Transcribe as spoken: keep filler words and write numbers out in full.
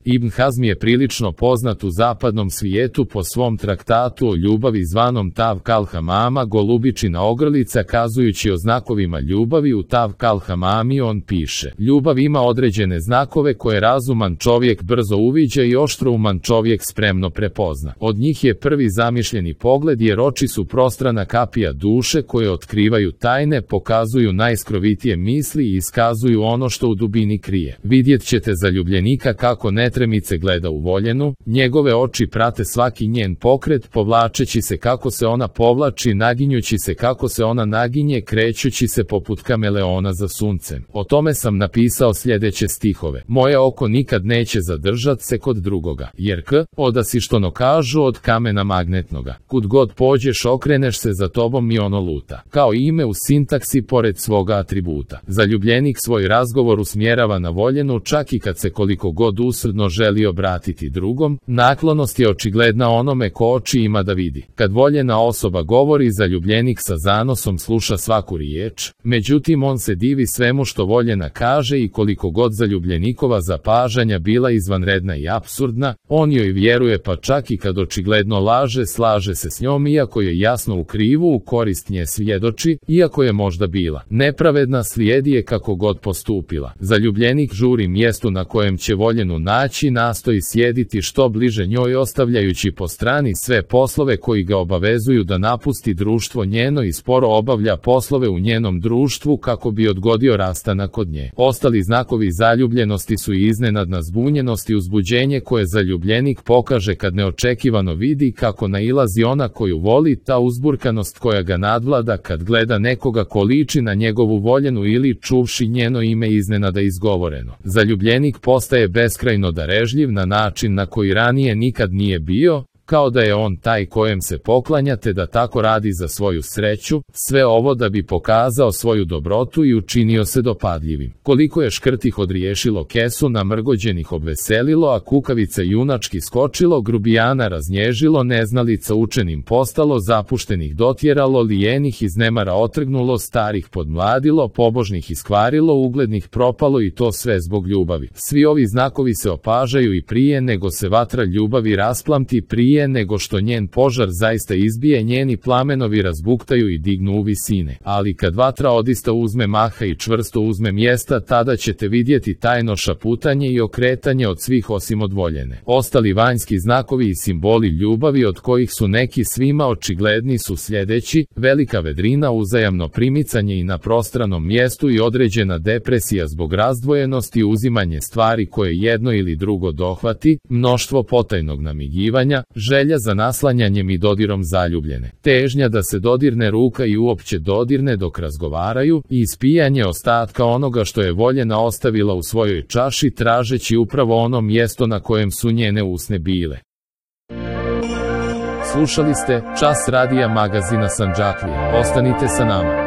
Ibn Hazm je prilično poznat u zapadnom svijetu po svom traktatu o ljubavi zvanom Tavk al-Hamama, golubičina ogrlica, kazujući o znakovima ljubavi. U Tavk al-Hamami on piše: ljubav ima određene znakove koje razuman čovjek brzo uviđa i oštrouman čovjek spremno prepozna. Od njih je prvi zamišljeni pogled, jer oči su prostrana kapija duše koje otkrivaju tajne, pokazuju najskrovitije misli i iskazuju ono što u dubini krije. Vidjet ćete zaljubljenika kako netremice gleda u voljenu, njegove oči prate svaki njen pokret, povlačeći se kako se ona povlači, naginjući se kako se ona naginje, krećući se poput kameleona za suncem. O tome sam napisao sljedeće stihove: moje oko nikad neće zadržat se kod drugoga, jer k, odasi što no kažu od kamena magnetnoga. Kud god pođeš okreneš se za tobom i ono luta. Kao ime u sintaksi pored svoga atributa. Zaljubljenik svoj razgovor usmjerava na voljenu, čak i kad se koliko god usrdno želi obratiti drugom. Naklonost je očigledna onome ko oči ima da vidi. Kad voljena osoba govori, zaljubljenik sa zanosom sluša svaku riječ, međutim on se divi svemu što voljena kaže i koliko god zaljubljenikova zapažanja bila izvanredna i apsurdna, on joj vjeruje, pa čak i kad očigledno laže, slaže se s njom iako je jasno u krivu, u korist nje svjedoči, iako je možda bila nepravedna, slijedi je kako god postupila. Zaljubljenik žuri mjestu na kojem će voljenu naći, nastoji sjediti što bliže njoj, ostavljajući po strani sve poslove koji ga obavezuju da napusti društvo njeno i sporo obavlja poslove u njenom društvu kako bi odgodio rastanak od nje. Ostali znakovi zaljubljenosti su i iznenadna zbunjenost i uzbuđenje koje zaljubljenik pokaže kad neočekivano vidi kako nailazi ona koju voli, ta uzburkanost koja ga nadvlada kad gleda nekoga ko liči na njegovu voljenu ili čuvši njeno ime iznenada izgovoreno. Zaljubljenik postaje beskrajno darežljiv na način na koji ranije nikad nije bio, kao da je on taj kojem se poklanja te da tako radi za svoju sreću, sve ovo da bi pokazao svoju dobrotu i učinio se dopadljivim. Koliko je škrtih odriješilo kesu, namrgođenih obveselilo, a kukavica junački skočilo, grubijana raznježilo, neznalica učenim postalo, zapuštenih dotjeralo, lijenih iz nemara otrgnulo, starih podmladilo, pobožnih iskvarilo, uglednih propalo, i to sve zbog ljubavi. Svi ovi znakovi se opažaju i prije nego se vatra ljubavi rasplamti, prije nego što njen požar zaista izbije, njeni plamenovi razbuktaju i dignu u visine. Ali kad vatra odista uzme maha i čvrsto uzme mjesta, tada ćete vidjeti tajno šaputanje i okretanje od svih osim od voljene. Ostali vanjski znakovi i simboli ljubavi, od kojih su neki svima očigledni, su sljedeći: velika vedrina, uzajamno primicanje i na prostranom mjestu i određena depresija zbog razdvojenosti, uzimanje stvari koje jedno ili drugo dohvati, mnoštvo potajnog namigivanja, želja za naslanjanjem i dodirom zaljubljene, težnja da se dodirne ruka i uopće dodirne dok razgovaraju, i ispijanje ostatka onoga što je voljena ostavila u svojoj čaši, tražeći upravo ono mjesto na kojem su njene usne bile. Slušali ste Čas radija magazina Sandžaklija. Ostanite sa nama.